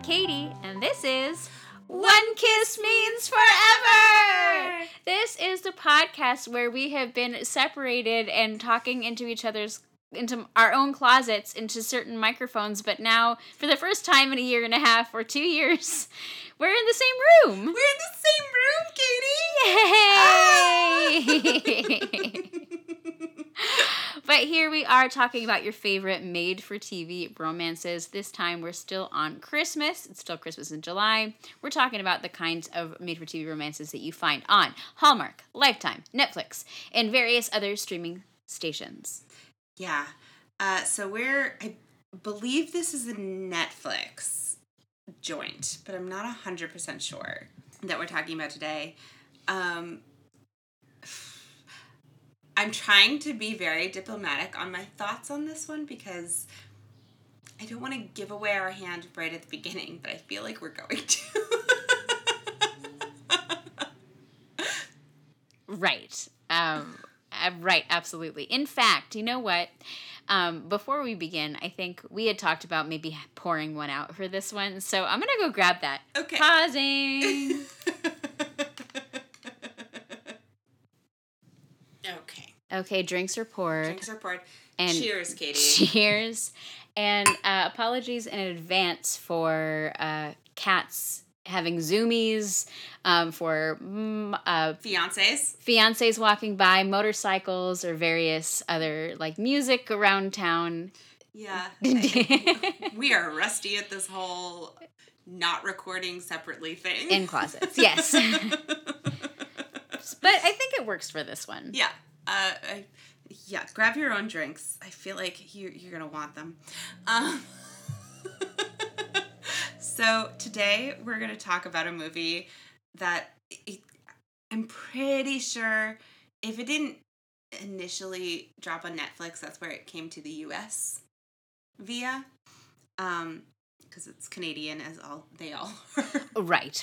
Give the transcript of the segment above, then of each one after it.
Katie, and this is One Kiss Means Forever! This is the podcast where we have been separated and talking into our own closets, into certain microphones, but now, for the first time in a year and a half or 2 years, we're in the same room! We're in the same room, Katie! Yay! But here we are talking about your favorite made-for-TV romances. This time we're still on Christmas. It's still Christmas in July. We're talking about the kinds of made-for-TV romances that you find on Hallmark, Lifetime, Netflix, and various other streaming stations. Yeah. So I believe this is a Netflix joint, but I'm not 100% sure that we're talking about today. I'm trying to be very diplomatic on my thoughts on this one because I don't want to give away our hand right at the beginning, but I feel like we're going to. Right. Right, absolutely. In fact, you know what? Before we begin, I think we had talked about maybe pouring one out for this one, so I'm going to go grab that. Okay. Pausing. Okay, drinks are poured. Drinks are poured. And cheers, Katie. Cheers. And apologies in advance for cats having zoomies, for fiancés walking by, motorcycles, or various other like music around town. Yeah. We are rusty at this whole not recording separately thing. In closets, yes. But I think it works for this one. Yeah. Grab your own drinks. I feel like you're going to want them. So today we're going to talk about a movie that I'm pretty sure if it didn't initially drop on Netflix, that's where it came to the U.S. via. Because it's Canadian as they all are. Right.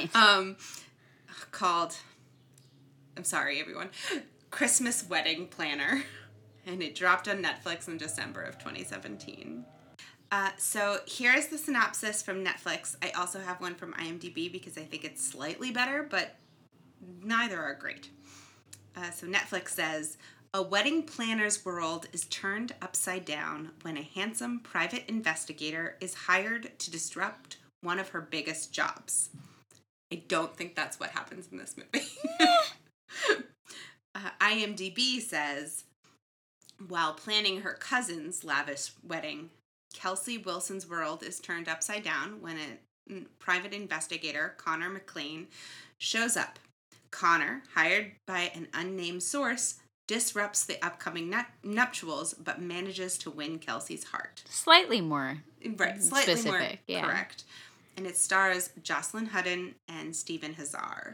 Called, I'm sorry, everyone, Christmas Wedding Planner, and it dropped on Netflix in December of 2017. So here's the synopsis from Netflix. I also have one from IMDb because I think it's slightly better, but neither are great. So Netflix says, a wedding planner's world is turned upside down when a handsome private investigator is hired to disrupt one of her biggest jobs. I don't think that's what happens in this movie. IMDb says, while planning her cousin's lavish wedding, Kelsey Wilson's world is turned upside down when a private investigator, Connor McLean, shows up. Connor, hired by an unnamed source, disrupts the upcoming nuptials, but manages to win Kelsey's heart. Slightly more specific, yeah. Correct. And it stars Jocelyn Hudden and Stephen Hazar.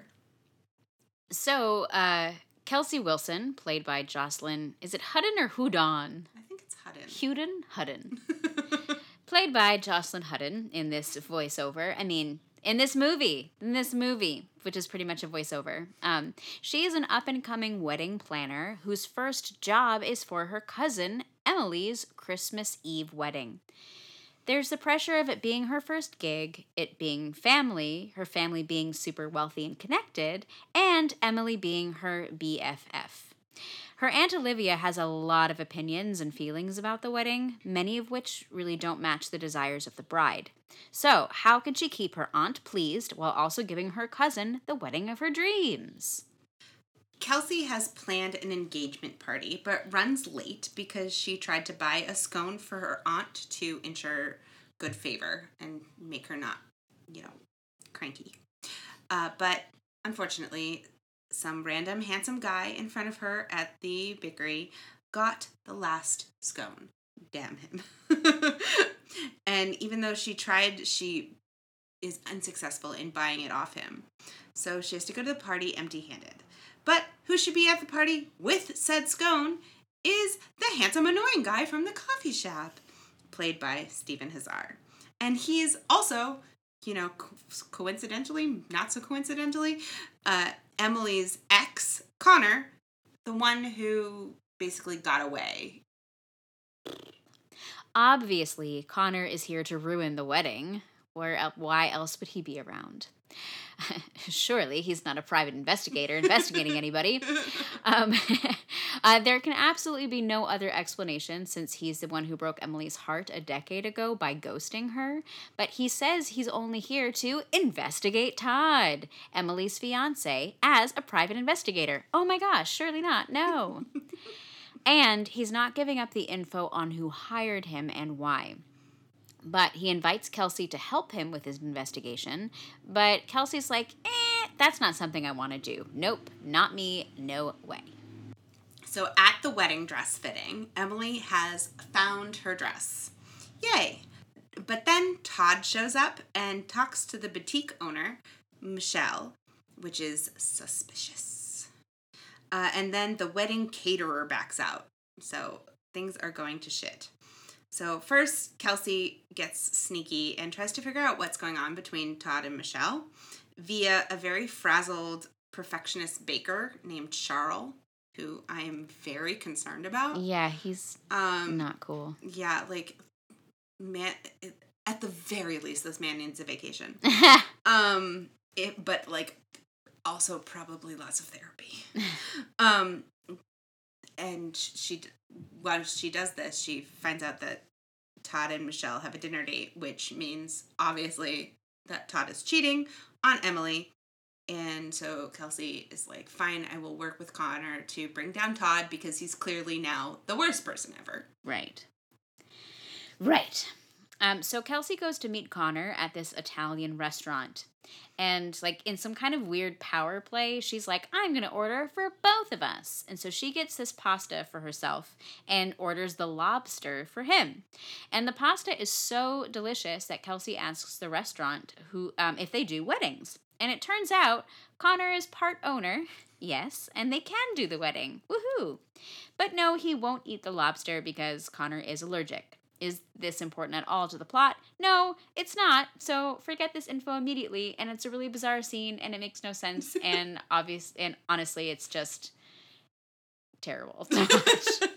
So, Kelsey Wilson, played by Jocelyn, is it Hudden or Houdon? I think it's Hudden. Hudden. Played by Jocelyn Hudden in this voiceover. I mean, in this movie, which is pretty much a voiceover. She is an up-and-coming wedding planner whose first job is for her cousin Emily's Christmas Eve wedding. There's the pressure of it being her first gig, it being family, her family being super wealthy and connected, and Emily being her BFF. Her Aunt Olivia has a lot of opinions and feelings about the wedding, many of which really don't match the desires of the bride. So, how can she keep her aunt pleased while also giving her cousin the wedding of her dreams? Kelsey has planned an engagement party, but runs late because she tried to buy a scone for her aunt to ensure good favor and make her not, cranky. But unfortunately, some random handsome guy in front of her at the bakery got the last scone. Damn him. And even though she tried, she is unsuccessful in buying it off him. So she has to go to the party empty-handed. But who should be at the party with said scone is the handsome, annoying guy from the coffee shop, played by Stephen Hazar. And he's also, coincidentally, not so coincidentally, Emily's ex, Connor, the one who basically got away. Obviously, Connor is here to ruin the wedding. Why else would he be around? Surely he's not a private investigator investigating anybody. Um, there can absolutely be no other explanation since he's the one who broke Emily's heart a decade ago by ghosting her. But he says he's only here to investigate Todd, Emily's fiance, as a private investigator. Oh my gosh, surely not. No. And he's not giving up the info on who hired him and why. But he invites Kelsey to help him with his investigation. But Kelsey's like, that's not something I want to do. Nope, not me, no way. So at the wedding dress fitting, Emily has found her dress. Yay! But then Todd shows up and talks to the boutique owner, Michelle, which is suspicious. And then the wedding caterer backs out. So things are going to shit. So first, Kelsey gets sneaky and tries to figure out what's going on between Todd and Michelle via a very frazzled perfectionist baker named Charles, who I am very concerned about. Yeah, he's not cool. Yeah, like, man, at the very least, this man needs a vacation. But like, also probably lots of therapy. And while she does this, she finds out that Todd and Michelle have a dinner date, which means obviously that Todd is cheating on Emily. And so Kelsey is like, fine, I will work with Connor to bring down Todd because he's clearly now the worst person ever. Right. So Kelsey goes to meet Connor at this Italian restaurant. And, like, in some kind of weird power play, she's like, I'm going to order for both of us. And so she gets this pasta for herself and orders the lobster for him. And the pasta is so delicious that Kelsey asks the restaurant if they do weddings. And it turns out Connor is part owner, yes, and they can do the wedding. Woohoo! But no, he won't eat the lobster because Connor is allergic. Is this important at all to the plot? No, it's not. So forget this info immediately. And it's a really bizarre scene, and it makes no sense. And honestly, it's just terrible to watch.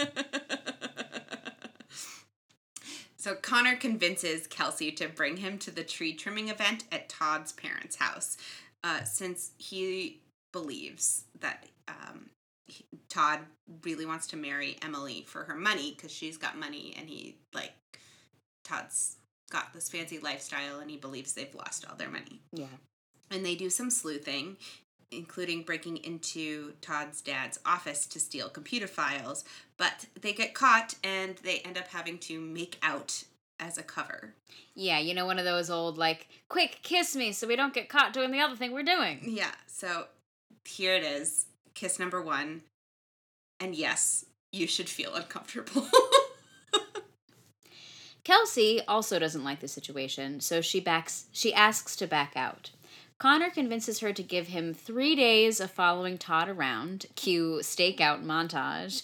So Connor convinces Kelsey to bring him to the tree trimming event at Todd's parents' house, since he believes that Todd really wants to marry Emily for her money because she's got money, and Todd's got this fancy lifestyle, and he believes they've lost all their money. Yeah. And they do some sleuthing, including breaking into Todd's dad's office to steal computer files, but they get caught and they end up having to make out as a cover. Yeah, you know, one of those old, like, quick, kiss me so we don't get caught doing the other thing we're doing. Yeah, so here it is, kiss number 1, and yes, you should feel uncomfortable. Kelsey also doesn't like the situation, so she asks to back out. Connor convinces her to give him 3 days of following Todd around, cue stakeout montage,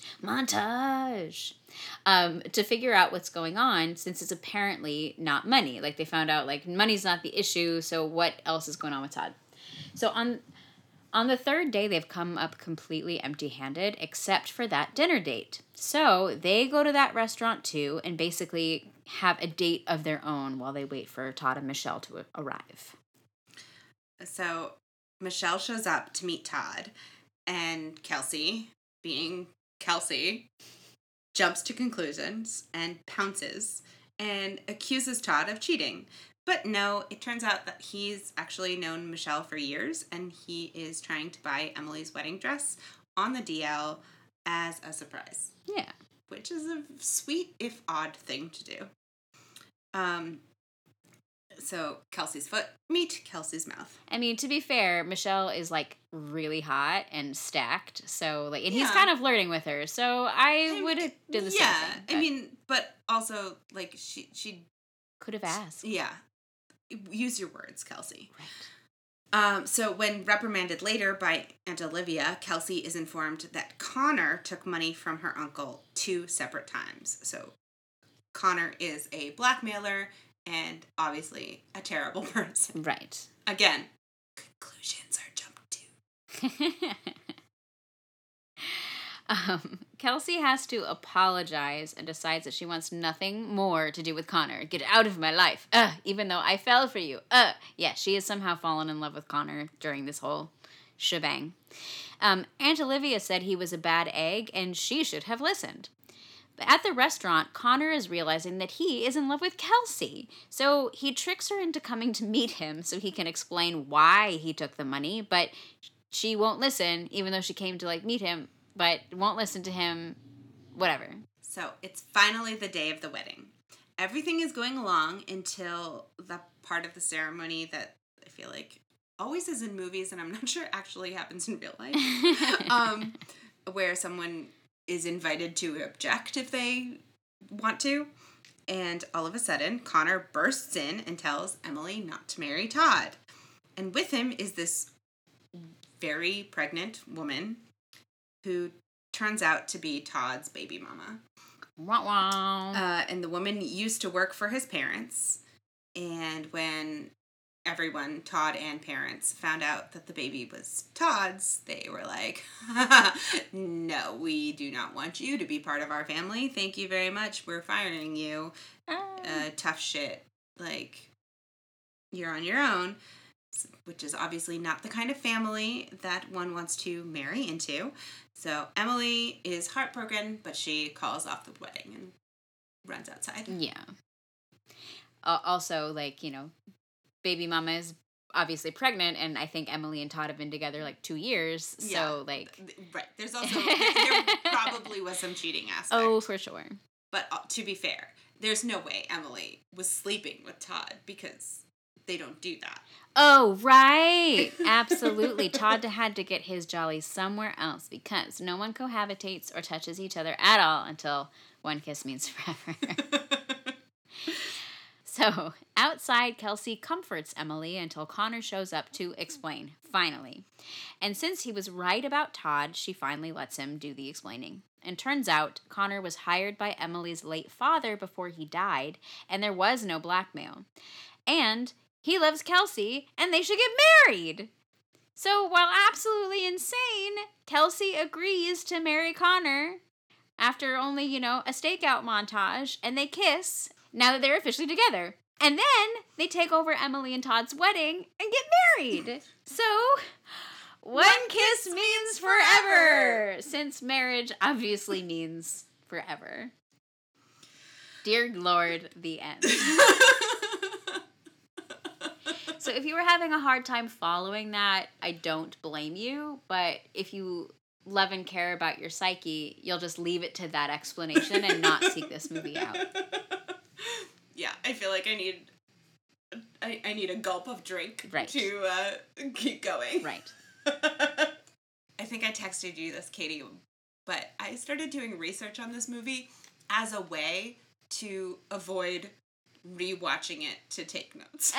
to figure out what's going on, since it's apparently not money. Like, they found out, like, money's not the issue, so what else is going on with Todd? So on the 3rd day, they've come up completely empty-handed, except for that dinner date. So they go to that restaurant, too, and basically have a date of their own while they wait for Todd and Michelle to arrive. So Michelle shows up to meet Todd, and Kelsey, being Kelsey, jumps to conclusions and pounces and accuses Todd of cheating. But no, it turns out that he's actually known Michelle for years, and he is trying to buy Emily's wedding dress on the DL as a surprise. Yeah. Which is a sweet, if odd, thing to do. So Kelsey's foot, meet Kelsey's mouth. I mean, to be fair, Michelle is, like, really hot and stacked, so, like, and Yeah. he's kind of flirting with her, so I would have did the same thing. I mean, but also, like, she could have asked. Yeah. Use your words, Kelsey. Right. So when reprimanded later by Aunt Olivia, Kelsey is informed that Connor took money from her uncle 2 separate times. So Connor is a blackmailer and obviously a terrible person. Right. Again, conclusions are jumped to. Kelsey has to apologize and decides that she wants nothing more to do with Connor. Get out of my life. Even though I fell for you. Yeah, she has somehow fallen in love with Connor during this whole shebang. Aunt Olivia said he was a bad egg and she should have listened. But at the restaurant, Connor is realizing that he is in love with Kelsey. So he tricks her into coming to meet him so he can explain why he took the money, but she won't listen, even though she came to, like, meet him, but won't listen to him, whatever. So it's finally the day of the wedding. Everything is going along until the part of the ceremony that I feel like always is in movies, and I'm not sure actually happens in real life, where someone is invited to object if they want to. And all of a sudden, Connor bursts in and tells Emily not to marry Todd. And with him is this very pregnant woman who turns out to be Todd's baby mama. Wah wah. And the woman used to work for his parents. And when everyone, Todd and parents, found out that the baby was Todd's, they were like, no, we do not want you to be part of our family. Thank you very much. We're firing you. Tough shit. Like, you're on your own. Which is obviously not the kind of family that one wants to marry into. So Emily is heartbroken, but she calls off the wedding and runs outside. Yeah. Also, like, you know, baby mama is obviously pregnant, and I think Emily and Todd have been together like 2 years. So, yeah, like... Right. There's also... there probably was some cheating aspect. Oh, for sure. But to be fair, there's no way Emily was sleeping with Todd because they don't do that. Oh, right. Absolutely. Todd had to get his jolly somewhere else because no one cohabitates or touches each other at all until one kiss means forever. So, outside, Kelsey comforts Emily until Connor shows up to explain, finally. And since he was right about Todd, she finally lets him do the explaining. And turns out, Connor was hired by Emily's late father before he died, and there was no blackmail. And he loves Kelsey, and they should get married. So, while absolutely insane, Kelsey agrees to marry Connor after only, you know, a stakeout montage, and they kiss now that they're officially together. And then they take over Emily and Todd's wedding and get married. So, one kiss means forever, since marriage obviously means forever. Dear Lord, the end. So if you were having a hard time following that, I don't blame you. But if you love and care about your psyche, you'll just leave it to that explanation and not seek this movie out. Yeah, I feel like I need a gulp of drink right. to keep going. Right. I think I texted you this, Katie, but I started doing research on this movie as a way to avoid rewatching it to take notes.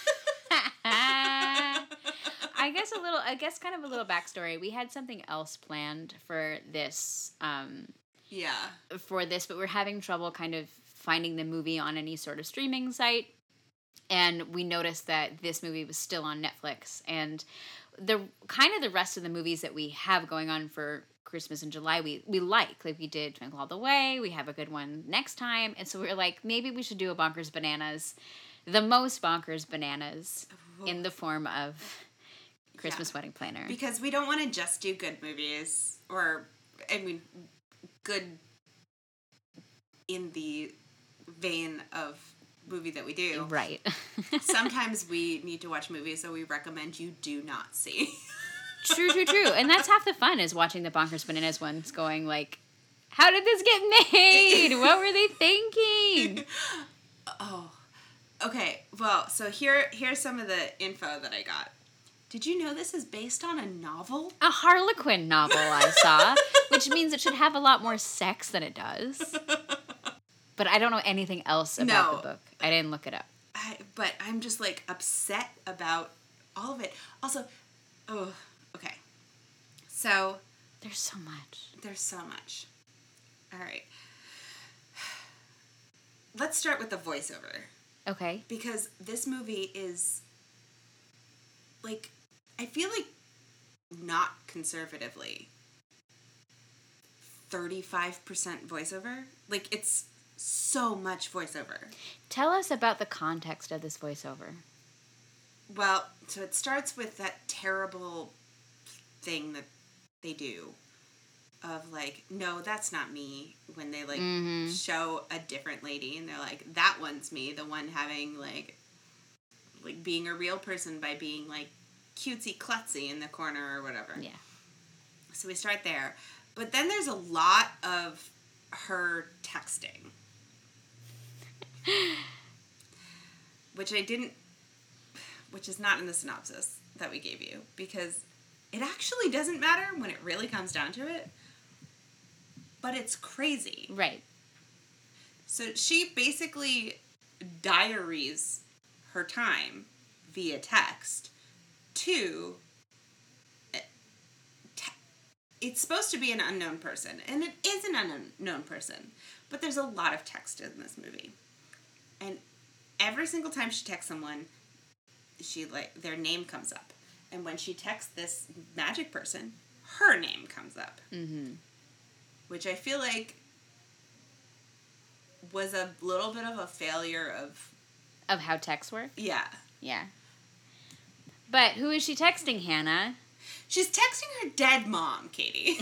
I guess kind of a little backstory. We had something else planned for this. For this, but we're having trouble kind of finding the movie on any sort of streaming site. And we noticed that this movie was still on Netflix. And the kind of the rest of the movies that we have going on for Christmas in July, we like. Like, we did Twinkle All the Way. We have a good one next time. And so we were like, maybe we should do a Bonkers Bananas. The most bonkers bananas in the form of Christmas Wedding Planner. Because we don't want to just do good movies. Or, I mean, good in the vein of movie that we do. Right. Sometimes we need to watch movies that we recommend you do not see. True. And that's half the fun, is watching the Bonkers Bananas ones going like, how did this get made? What were they thinking? Oh. Okay, well, so here's some of the info that I got. Did you know this is based on a novel? A Harlequin novel I saw, which means it should have a lot more sex than it does. But I don't know anything else about the book. I didn't look it up. But I'm just, like, upset about all of it. Also, okay. So... There's so much. All right. Let's start with the voiceover. Okay. Because this movie is, like, I feel like not conservatively 35% voiceover. Like, it's so much voiceover. Tell us about the context of this voiceover. Well, so it starts with that terrible thing that they do of, like, no, that's not me, when they, like, show a different lady, and they're like, that one's me, the one having, like being a real person by being, like, cutesy klutzy in the corner or whatever. Yeah. So we start there. But then there's a lot of her texting. Which is not in the synopsis that we gave you, because it actually doesn't matter when it really comes down to it. But it's crazy. Right. So she basically diaries her time via text to... It's supposed to be an unknown person, and it is an unknown person, but there's a lot of text in this movie. And every single time she texts someone, their name comes up. And when she texts this magic person, her name comes up. Mm-hmm. Which I feel like was a little bit of a failure of how texts work? Yeah. Yeah. But who is she texting, Hannah? She's texting her dead mom, Katie.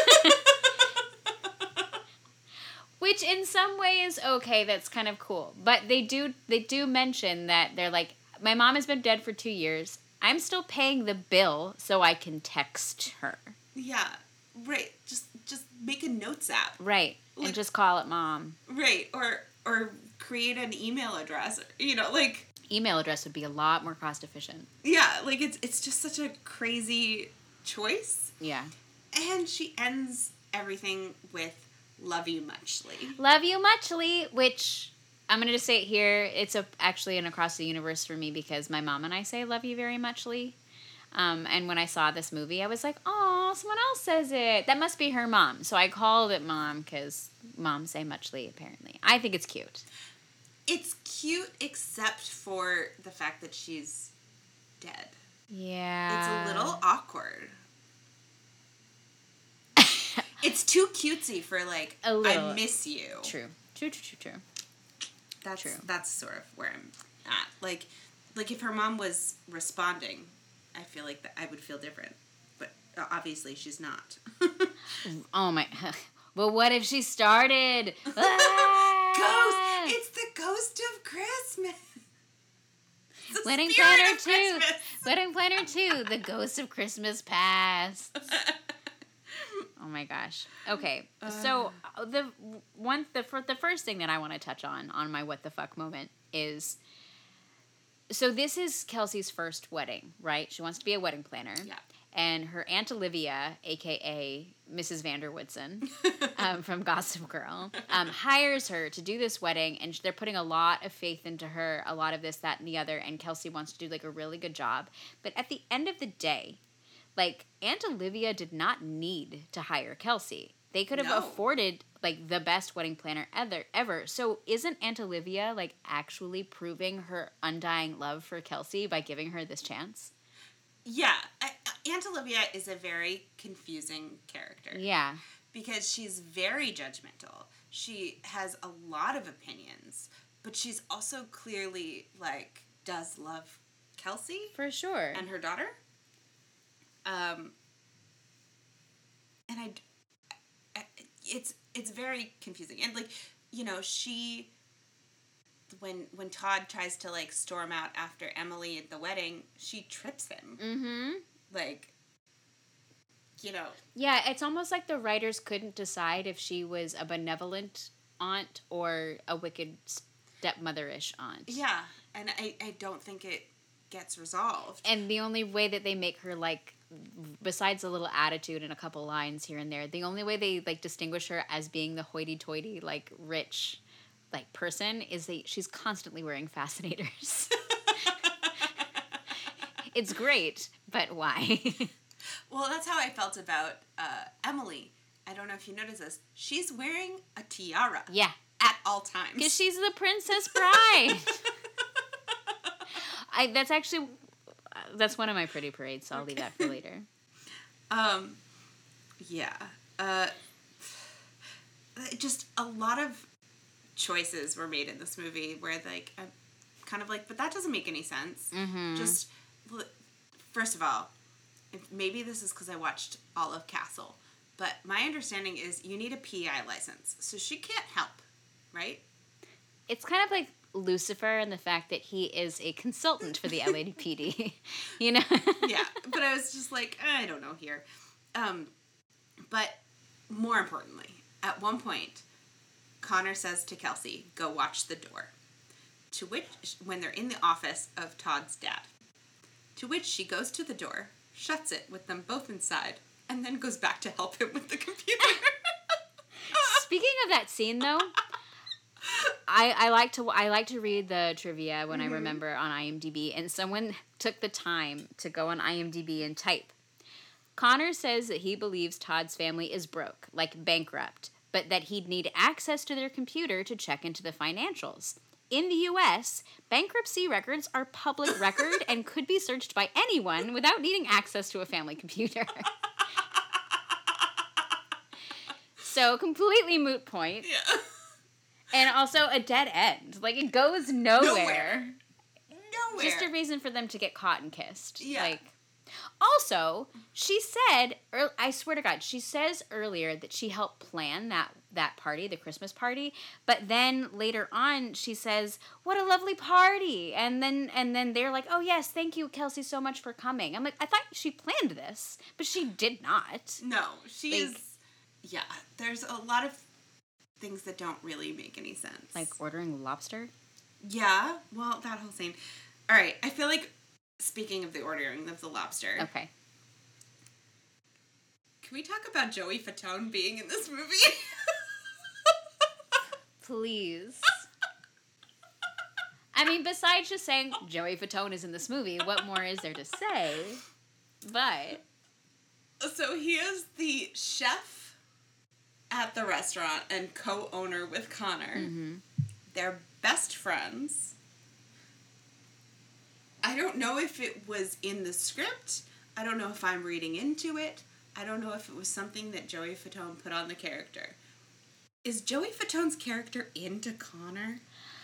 Which in some way is okay, that's kind of cool. But they do mention that they're like, my mom has been dead for 2 years. I'm still paying the bill so I can text her. Yeah. Right. Just make a notes app. Right. Like, and just call it mom. Right. Or create an email address. Like... Email address would be a lot more cost efficient. Yeah, like it's just such a crazy choice. Yeah. And she ends everything with "Love you muchly." Love you muchly, which I'm gonna just say it here. It's actually an across the universe for me, because my mom and I say "love you very muchly." And when I saw this movie, I was like, "Oh, someone else says it. That must be her mom." So I called it mom, because moms say muchly. Apparently, I think it's cute. It's cute, except for the fact that she's dead. Yeah. It's a little awkward. It's too cutesy for, like, I miss you. True. That's true. That's sort of where I'm at. Like if her mom was responding, I feel like I would feel different. But obviously she's not. Oh my... But what if she started? Ghost! It's the ghost of Christmas! Wedding Planner 2! Wedding Planner 2! The ghost of Christmas past. Oh my gosh. Okay, so the first thing that I want to touch on my what the fuck moment is... So this is Kelsey's first wedding, right? She wants to be a wedding planner. Yeah. And her Aunt Olivia, a.k.a. Mrs. Vanderwoodson, from Gossip Girl, hires her to do this wedding, and they're putting a lot of faith into her, a lot of this, that, and the other, and Kelsey wants to do, like, a really good job. But at the end of the day, like, Aunt Olivia did not need to hire Kelsey. They could have afforded, like, the best wedding planner ever. So isn't Aunt Olivia, like, actually proving her undying love for Kelsey by giving her this chance? Yeah. Aunt Olivia is a very confusing character. Yeah. Because she's very judgmental. She has a lot of opinions, but she's also clearly, like, does love Kelsey. For sure. And her daughter. And it's very confusing. And, like, she... When Todd tries to, like, storm out after Emily at the wedding, she trips him. Mm-hmm. Like, Yeah, it's almost like the writers couldn't decide if she was a benevolent aunt or a wicked stepmother-ish aunt. Yeah, and I don't think it gets resolved. And the only way that they make her, like, besides a little attitude and a couple lines here and there, the only way they, like, distinguish her as being the hoity-toity, like, rich... like person is that she's constantly wearing fascinators. It's great, but why? Well, that's how I felt about Emily. I don't know if you noticed this. She's wearing a tiara. Yeah. At all times. Because she's the princess bride. That's one of my pretty parades, so I'll leave that for later. Yeah. just a lot of choices were made in this movie where, like, I'm kind of like, but that doesn't make any sense. Mm-hmm. Just, first of all, maybe this is because I watched all of Castle, but my understanding is you need a PI license, so she can't help, right? It's kind of like Lucifer and the fact that he is a consultant for the LAPD, you know? Yeah, but I was just like, I don't know here. But more importantly, at one point, Connor says to Kelsey, go watch the door. To which, when they're in the office of Todd's dad, to which she goes to the door, shuts it with them both inside, and then goes back to help him with the computer. Speaking of that scene, though, I like to read the trivia when I remember on IMDb, and someone took the time to go on IMDb and type. Connor says that he believes Todd's family is broke, like bankrupt, but that he'd need access to their computer to check into the financials. In the U.S., bankruptcy records are public record and could be searched by anyone without needing access to a family computer. So, completely moot point. Yeah. And also a dead end. Like, it goes nowhere. Nowhere. Just a reason for them to get caught and kissed. Yeah. Like, also, she said, I swear to God, she says earlier that she helped plan that party, the Christmas party, but then later on she says, what a lovely party. And then they're like, oh yes, thank you, Kelsey, so much for coming. I'm like, I thought she planned this, but she did not. No, she is, yeah, there's a lot of things that don't really make any sense. Like ordering lobster? Yeah, well, that whole scene. All right, I feel like, speaking of the ordering of the lobster. Okay. Can we talk about Joey Fatone being in this movie? Please. I mean, besides just saying Joey Fatone is in this movie, what more is there to say? But. So he is the chef at the restaurant and co-owner with Connor. Mm-hmm. They're best friends. I don't know if it was in the script. I don't know if I'm reading into it. I don't know if it was something that Joey Fatone put on the character. Is Joey Fatone's character into Connor?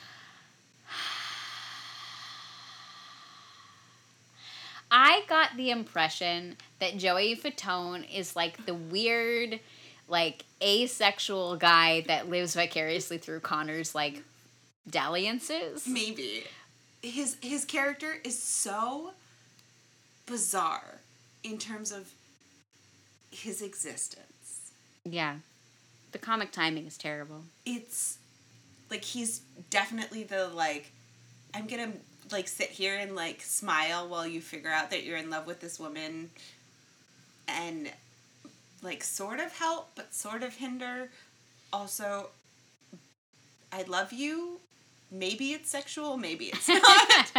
I got the impression that Joey Fatone is like the weird, like, asexual guy that lives vicariously through Connor's, like, dalliances. Maybe. His character is so bizarre in terms of his existence. Yeah. The comic timing is terrible. It's, like, he's definitely the, like, I'm gonna, like, sit here and, like, smile while you figure out that you're in love with this woman and, like, sort of help, but sort of hinder. Also, I love you. Maybe it's sexual, maybe it's not.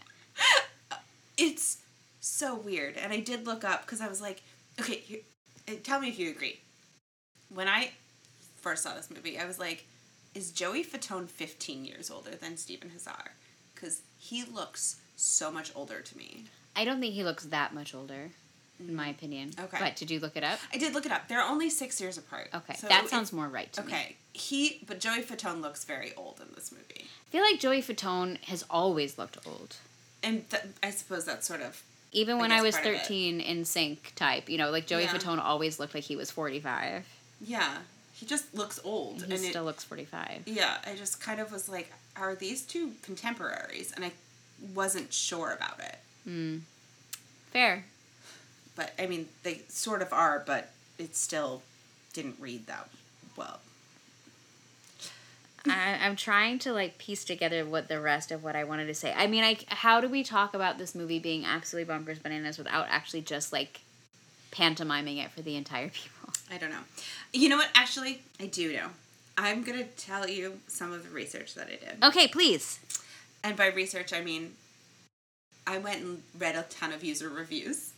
It's so weird. And I did look up because I was like, okay, tell me if you agree. When I first saw this movie, I was like, is Joey Fatone 15 years older than Stephen Hazar? Because he looks so much older to me. I don't think he looks that much older, in my opinion. Okay. But did you look it up? I did look it up. They're only 6 years apart. Okay, So that sounds more right to me. Okay. But Joey Fatone looks very old in this movie. I feel like Joey Fatone has always looked old. And I suppose that's sort of... Even when I was 13 in sync type, you know, like Joey Fatone always looked like he was 45. Yeah. He just looks old. He still looks 45. Yeah, I just kind of was like, are these two contemporaries? And I wasn't sure about it. Fair. But, I mean, they sort of are, but it still didn't read that well. I'm trying to, like, piece together what the rest of what I wanted to say. I mean, how do we talk about this movie being absolutely bonkers bananas without actually just, like, pantomiming it for the entire people? I don't know. You know what? Actually, I do know. I'm going to tell you some of the research that I did. Okay, please. And by research, I mean, I went and read a ton of user reviews.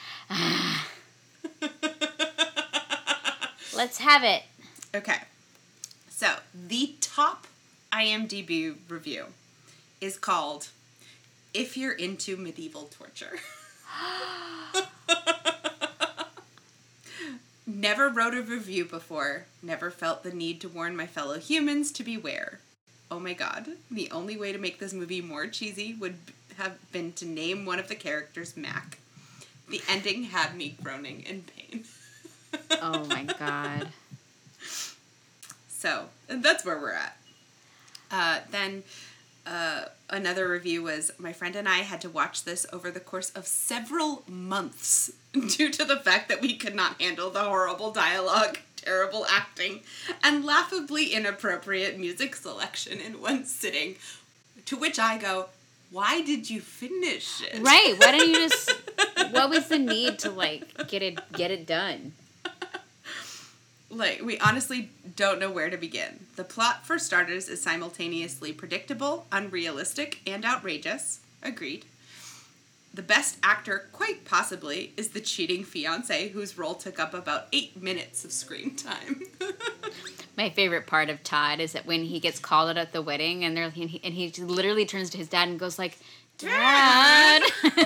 Let's have it. Okay. So, the top IMDb review is called If You're Into Medieval Torture. Never wrote a review before. Never felt the need to warn my fellow humans to beware. Oh my god. The only way to make this movie more cheesy would have been to name one of the characters Mac. The ending had me groaning in pain. Oh my god. So, that's where we're at. Then another review was, my friend and I had to watch this over the course of several months due to the fact that we could not handle the horrible dialogue, terrible acting, and laughably inappropriate music selection in one sitting. To which I go, why did you finish it? Right. Why didn't you just... What was the need to, like, get it done? Like, we honestly don't know where to begin. The plot, for starters, is simultaneously predictable, unrealistic, and outrageous. Agreed. The best actor, quite possibly, is the cheating fiancé, whose role took up about 8 minutes of screen time. My favorite part of Todd is that when he gets called at the wedding, and he literally turns to his dad and goes like, "Dad."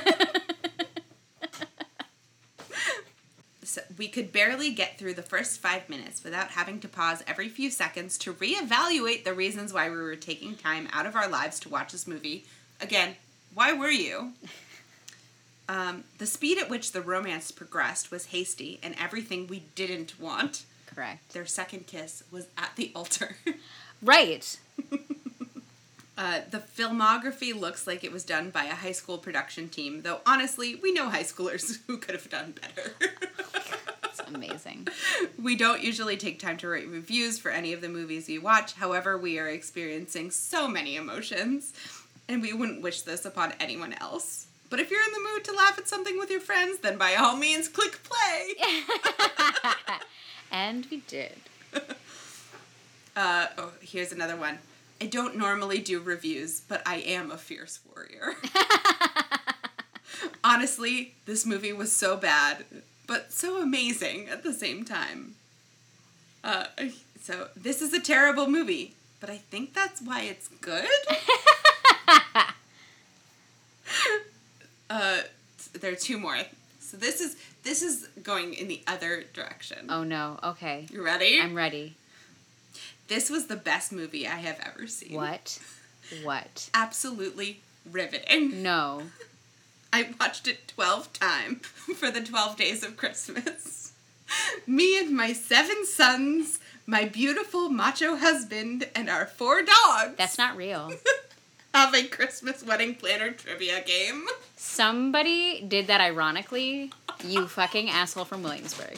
So we could barely get through the first 5 minutes without having to pause every few seconds to reevaluate the reasons why we were taking time out of our lives to watch this movie. Again, why were you? The speed at which the romance progressed was hasty and everything we didn't want. Correct. Their second kiss was at the altar. Right. The filmography looks like it was done by a high school production team, though honestly, we know high schoolers who could have done better. That's amazing. We don't usually take time to write reviews for any of the movies we watch. However, we are experiencing so many emotions, and we wouldn't wish this upon anyone else. But if you're in the mood to laugh at something with your friends, then by all means, click play. And we did. Here's another one. I don't normally do reviews, but I am a fierce warrior. Honestly, this movie was so bad, but so amazing at the same time. So, this is a terrible movie, but I think that's why it's good. There are two more. So this is going in the other direction. Oh no, okay. You ready? I'm ready. This was the best movie I have ever seen. What? Absolutely riveting. No. I watched it 12 times for the 12 days of Christmas. Me and my 7 sons, my beautiful macho husband, and our 4 dogs. That's not real. Have a Christmas wedding planner trivia game. Somebody did that ironically. You fucking asshole from Williamsburg.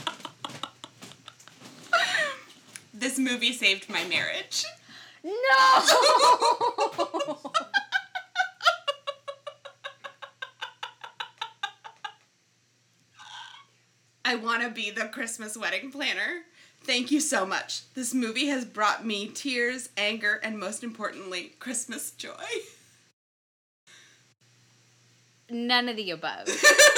This movie saved my marriage. No! I want to be the Christmas wedding planner. Thank you so much. This movie has brought me tears, anger, and most importantly, Christmas joy. None of the above.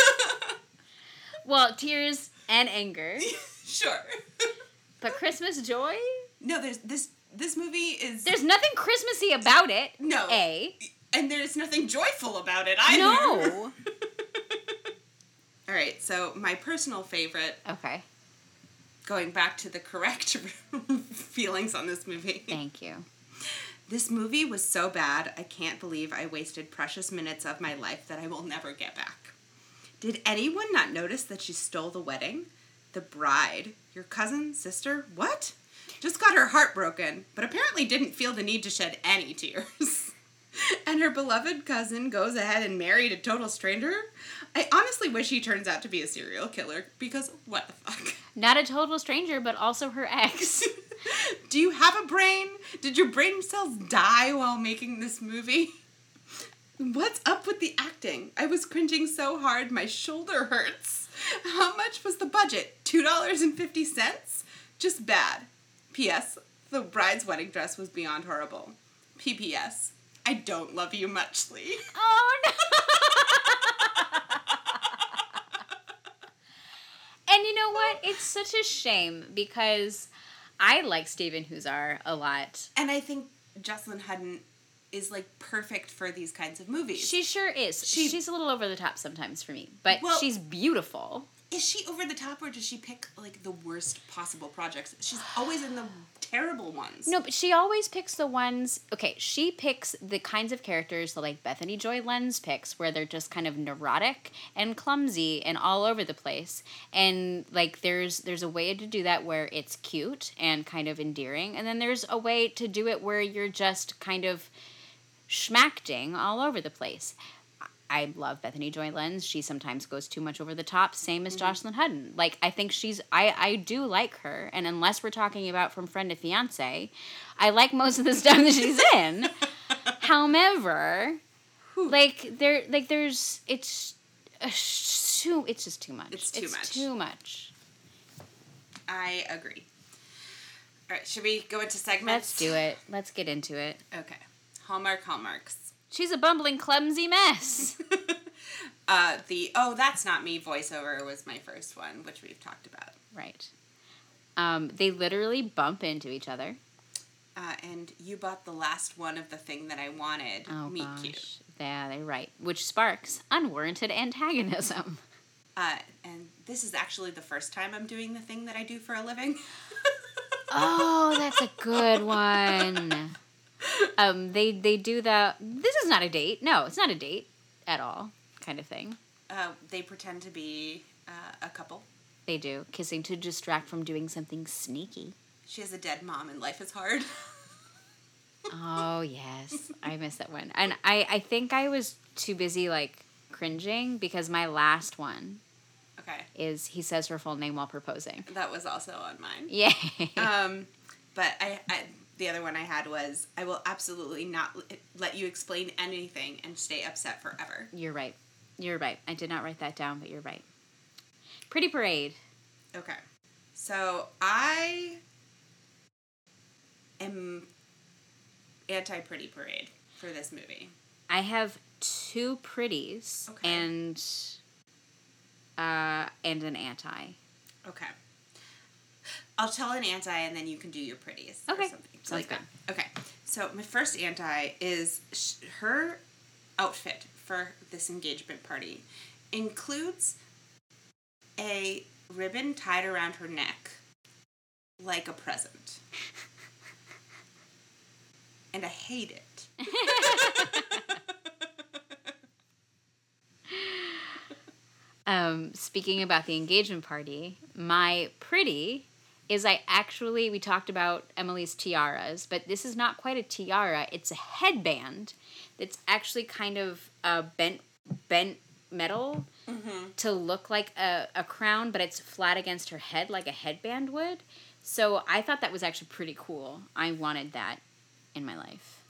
Well, tears and anger. Sure. But Christmas joy? No, this movie is... There's nothing Christmassy about it. No. A. And there's nothing joyful about it either. No. All right, so my personal favorite... Okay. Going back to the correct feelings on this movie. Thank you. This movie was so bad, I can't believe I wasted precious minutes of my life that I will never get back. Did anyone not notice that she stole the wedding? The bride, your cousin, sister, what? Just got her heart broken, but apparently didn't feel the need to shed any tears. And her beloved cousin goes ahead and married a total stranger? I honestly wish he turns out to be a serial killer, because what the fuck? Not a total stranger, but also her ex. Do you have a brain? Did your brain cells die while making this movie? What's up with the acting? I was cringing so hard my shoulder hurts. How much was the budget? $2.50? Just bad. P.S. The bride's wedding dress was beyond horrible. P.P.S. I don't love you much, Lee. Oh, no. And you know what? It's such a shame because I like Steven Huzar a lot. And I think Jocelyn Hutton is, like, perfect for these kinds of movies. She sure is. She's a little over the top sometimes for me, but she's beautiful. Is she over the top, or does she pick, like, the worst possible projects? She's always in the terrible ones. No, but she always picks the ones... Okay, she picks the kinds of characters that, like, Bethany Joy Lenz picks, where they're just kind of neurotic and clumsy and all over the place. And, like, there's a way to do that where it's cute and kind of endearing. And then there's a way to do it where you're just kind of schmacting all over the place. I love Bethany Joy Lenz. She sometimes goes too much over the top. Same as Jocelyn Hutton. Like, I think I do like her. And unless we're talking about From Friend to Fiance, I like most of the stuff that she's in. However, there's, it's just too much. It's too much. Too much. I agree. All right, should we go into segments? Let's do it. Let's get into it. Okay. Hallmarks. She's a bumbling, clumsy mess. Oh, That's Not Me voiceover was my first one, which we've talked about. Right. They literally bump into each other. And you bought the last one of the thing that I wanted. Oh, Meet gosh. cute. Yeah, they're right. Which sparks unwarranted antagonism. And this is actually the first time I'm doing the thing that I do for a living. Oh, that's a good one. They do the, this is not a date. No, it's not a date at all kind of thing. They pretend to be a couple. They do. Kissing to distract from doing something sneaky. She has a dead mom and life is hard. Oh, yes. I missed that one. And I think I was too busy, like, cringing because my last one is he says her full name while proposing. That was also on mine. Yay. But I the other one I had was, I will absolutely not let you explain anything and stay upset forever. You're right. I did not write that down, but you're right. Pretty Parade. Okay. So I am anti-Pretty Parade for this movie. I have two pretties and an anti. Okay. I'll tell an anti and then you can do your pretties. Okay. Or something. Sounds good. Okay. So my first anti is her outfit for this engagement party includes a ribbon tied around her neck like a present. And I hate it. Speaking about the engagement party, my pretty is we talked about Emily's tiaras, but this is not quite a tiara. It's a headband that's actually kind of bent metal to look like a crown, but it's flat against her head like a headband would. So I thought that was actually pretty cool. I wanted that in my life.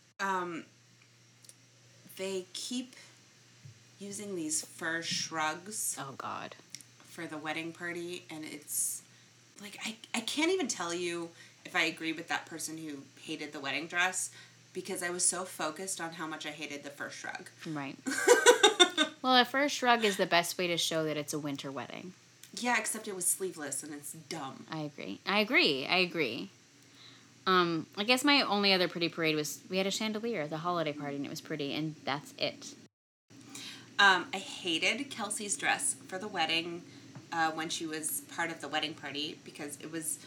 They keep using these fur shrugs. Oh, God. For the wedding party, and it's like I can't even tell you if I agree with that person who hated the wedding dress because I was so focused on how much I hated the fur shrug. Right. Well, a fur shrug is the best way to show that it's a winter wedding. Yeah, except it was sleeveless and it's dumb. I agree. I guess my only other Pretty Parade was we had a chandelier at the holiday party and it was pretty, and that's it. I hated Kelsey's dress for the wedding when she was part of the wedding party because it was,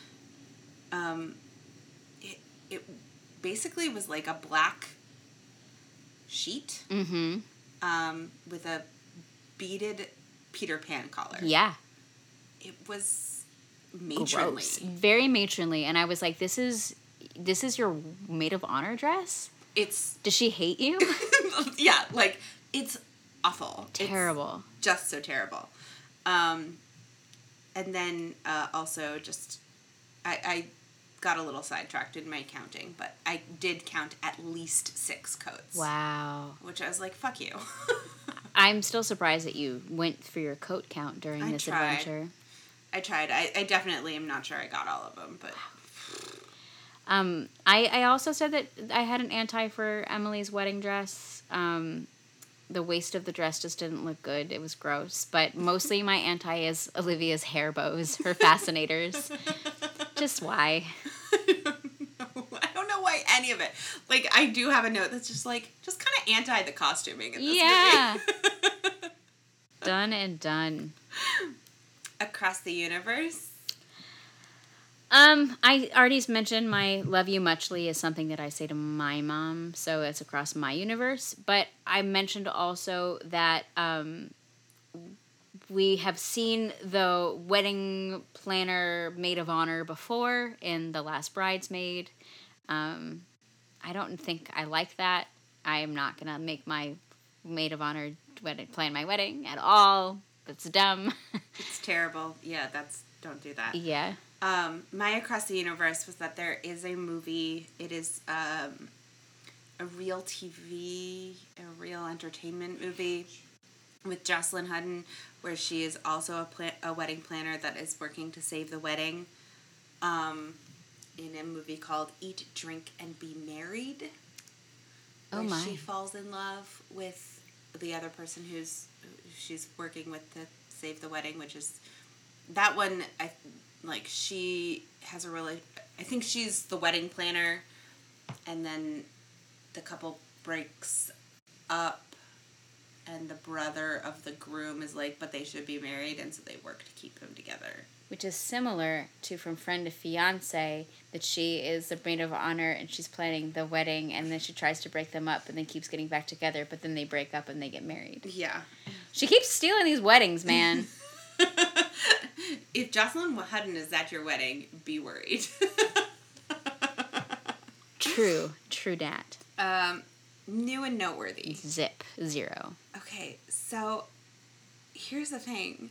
it basically was like a black sheet with a beaded Peter Pan collar. Yeah. It was matronly. Gross. Very matronly, and I was like, this is your maid of honor dress? Does she hate you? Yeah, like, it's awful. Terrible. It's just so terrible. And then also just, I got a little sidetracked in my counting, but I did count at least 6 coats. Wow. Which I was like, fuck you. I'm still surprised that you went for your coat count during this adventure. I tried. I definitely am not sure I got all of them, but... I also said that I had an anti for Emily's wedding dress. The waist of the dress just didn't look good. It was gross. But mostly my anti is Olivia's hair bows, her fascinators. Just why? I don't know why any of it. Like, I do have a note that's just kind of anti the costuming in this movie. Done and done. Across the universe? I already mentioned my love you muchly is something that I say to my mom, so it's across my universe. But I mentioned also that we have seen the wedding planner maid of honor before in The Last Bridesmaid. I don't think I like that. I am not going to make my maid of honor plan my wedding at all. That's dumb. It's terrible. Yeah, don't do that. Yeah. My Across the Universe was that there is a movie. It is a real TV, a real entertainment movie with Jocelyn Hutton, where she is also a wedding planner that is working to save the wedding. In a movie called Eat, Drink, and Be Married. Oh my! She falls in love with the other person she's working with to save the wedding, which is that one. She has I think she's the wedding planner, and then the couple breaks up, and the brother of the groom is like, but they should be married, and so they work to keep them together. Which is similar to From Friend to Fiancé, that she is the maid of honor and she's planning the wedding, and then she tries to break them up and then keeps getting back together, but then they break up and they get married. Yeah. She keeps stealing these weddings, man. If Jocelyn Hutton is at your wedding, be worried. True dat. New and noteworthy. Zip. 0. Okay, so here's the thing.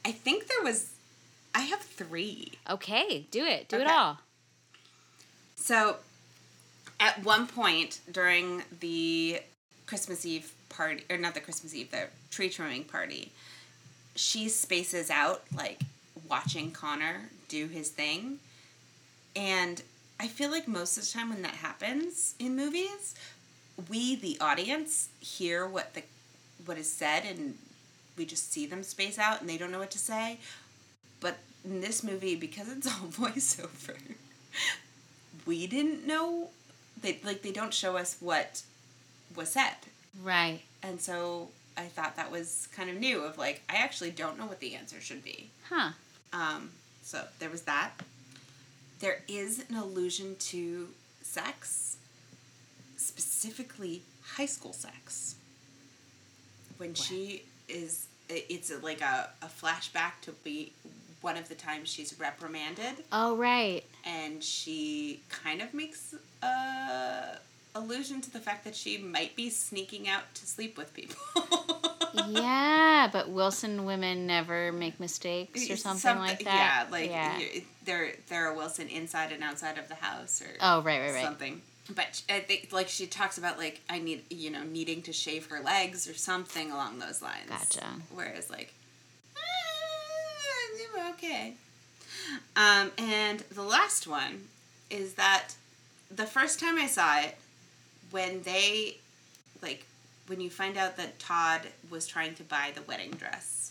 I have 3. Okay, do it. Do it Okay. all. So, at one point during the Christmas Eve party, or not the Christmas Eve, the tree trimming party, she spaces out, watching Connor do his thing. And I feel like most of the time when that happens in movies, we, the audience, hear what is said, and we just see them space out and they don't know what to say. But in this movie, because it's all voiceover, we didn't know. They don't show us what was said. Right. And so I thought that was kind of new, of I actually don't know what the answer should be. Huh. So there was that. There is an allusion to sex, specifically high school sex. When she is, it's like a flashback to be one of the times she's reprimanded. Oh, right. And she kind of makes allusion to the fact that she might be sneaking out to sleep with people. Yeah, but Wilson women never make mistakes or something like that. Yeah, they're a Wilson inside and outside of the house, or right. something. But I think she talks about needing to shave her legs or something along those lines. Gotcha. Whereas okay. And the last one is that the first time I saw it, when you find out that Todd was trying to buy the wedding dress,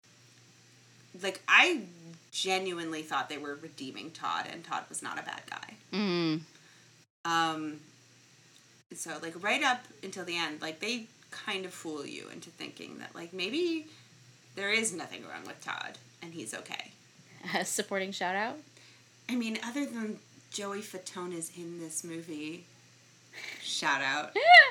I genuinely thought they were redeeming Todd, and Todd was not a bad guy. Mm. So right up until the end, they kind of fool you into thinking that maybe there is nothing wrong with Todd and he's okay. A supporting shout out? I mean, other than Joey Fatone is in this movie, shout out.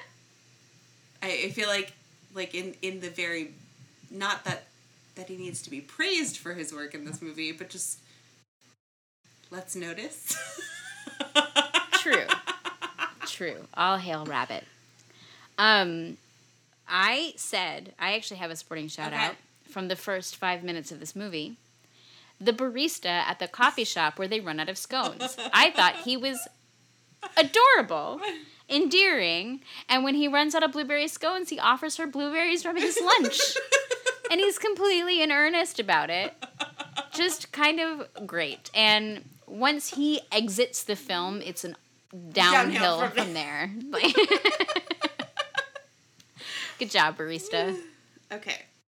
I feel like in the very, not that he needs to be praised for his work in this movie, but just let's notice. True. All hail Rabbit. I actually have a sporting shout out from the first 5 minutes of this movie. The barista at the coffee shop where they run out of scones. I thought he was adorable, endearing, and when he runs out of blueberry scones, he offers her blueberries from his lunch. And he's completely in earnest about it. Just kind of great. And once he exits the film, it's an downhill from there. Good job, barista. Okay.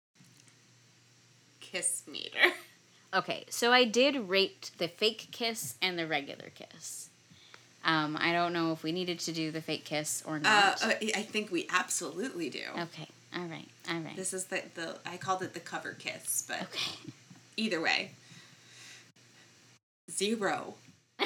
Kiss meter. Okay, so I did rate the fake kiss and the regular kiss. I don't know if we needed to do the fake kiss or not. I think we absolutely do. Okay, all right. This is I called it the cover kiss, but... Okay. Either way. 0.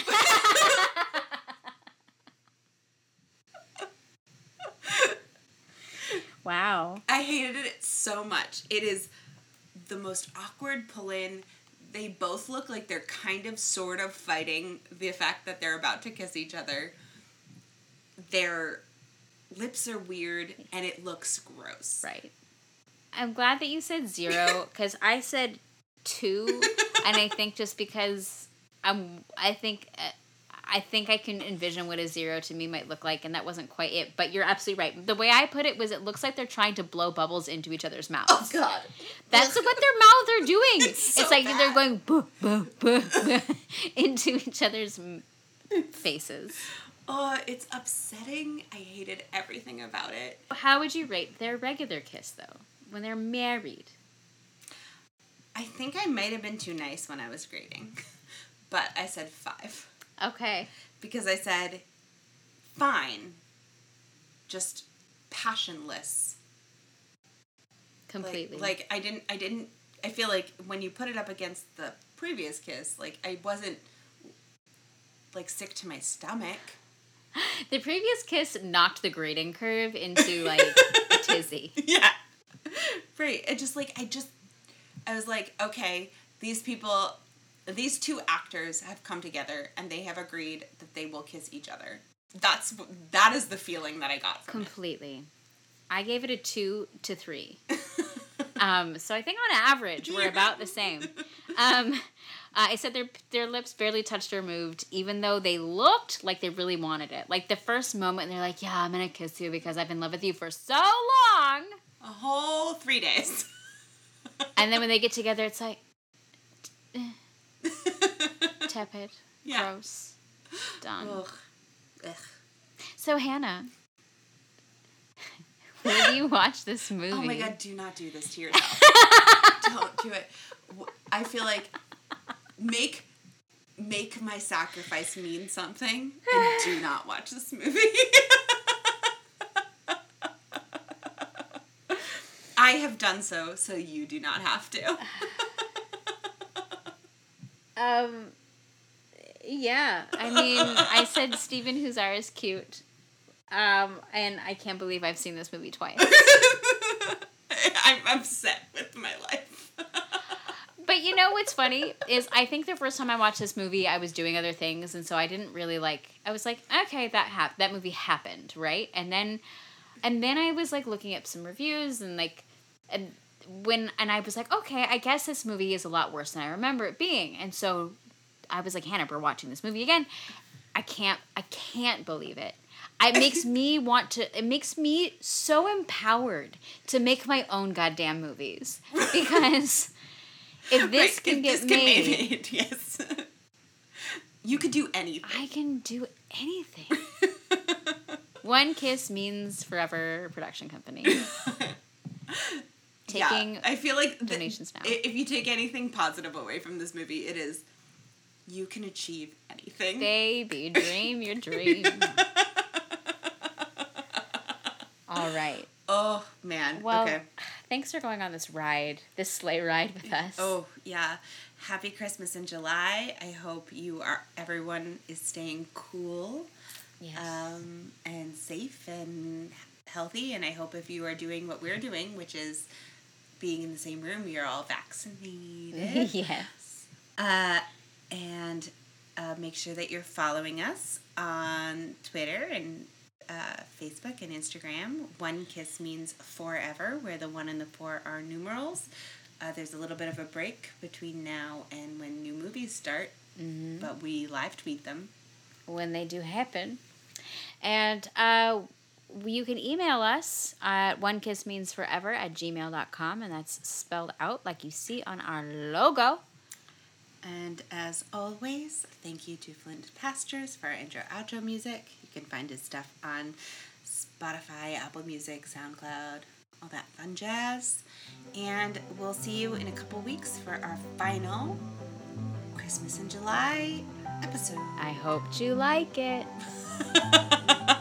Wow. I hated it so much. It is the most awkward pull-in. They both look like they're kind of sort of fighting the fact that they're about to kiss each other. Their lips are weird and it looks gross. Right. I'm glad that you said 0 because I said 2, and I think just because I think I can envision what a 0 to me might look like, and that wasn't quite it. But you're absolutely right. The way I put it was, it looks like they're trying to blow bubbles into each other's mouths. Oh God, that's what their mouths are doing. It's so like bad. they're going boo, boo, boo, boo, into each other's faces. Oh, it's upsetting. I hated everything about it. How would you rate their regular kiss though, when they're married? I think I might have been too nice when I was grading, but I said 5. Okay. Because I said, fine, just passionless. Completely. Like I feel like when you put it up against the previous kiss, like I wasn't like sick to my stomach. The previous kiss knocked the grading curve into like a tizzy. Yeah. Right. I was like, okay, these two actors have come together and they have agreed that they will kiss each other. That is the feeling that I got from Completely. I gave it a 2 to 3. So I think on average we're about the same. I said their lips barely touched or moved, even though they looked like they really wanted it. Like the first moment, they're like, "Yeah, I'm gonna kiss you because I've been in love with you for so long." A whole 3 days. And then when they get together, it's like tepid, Yeah. gross, done. Ugh. Ugh. So Hannah, when you watch this movie? Oh my God, do not do this to yourself. Don't do it. I feel like make my sacrifice mean something and do not watch this movie. I have done so you do not have to. Yeah. I mean, I said Steven Huszar is cute. And I can't believe I've seen this movie twice. I'm upset with my life. But you know what's funny is I think the first time I watched this movie, I was doing other things, and so I didn't really I was like, okay, that movie happened, right? And then I was like looking up some reviews and I was like, okay, I guess this movie is a lot worse than I remember it being. And so I was like, Hannah, we're watching this movie again. I can't believe it. It makes me so empowered to make my own goddamn movies. Because if this can get made, yes. You could do anything. I can do anything. One Kiss Means Forever production company. Taking I feel like donations now. If you take anything positive away from this movie, it is you can achieve anything. Baby, dream your dream. All right. Oh, man. Well, okay. Thanks for going on this sleigh ride with us. Oh, yeah. Happy Christmas in July. I hope everyone is staying cool. Yes. And safe and healthy. And I hope if you are doing what we're doing, which is being in the same room, we are all vaccinated. Yes. And make sure that you're following us on Twitter and Facebook and Instagram. One Kiss Means Forever, where the 1 and the 4 are numerals. There's a little bit of a break between now and when new movies start, but we live tweet them when they do happen. And you can email us at onekissmeansforever@gmail.com, and that's spelled out like you see on our logo. And as always, thank you to Flint Pastures for our intro-outro music. You can find his stuff on Spotify, Apple Music, SoundCloud, all that fun jazz. And we'll see you in a couple weeks for our final Christmas in July episode. I hope you like it.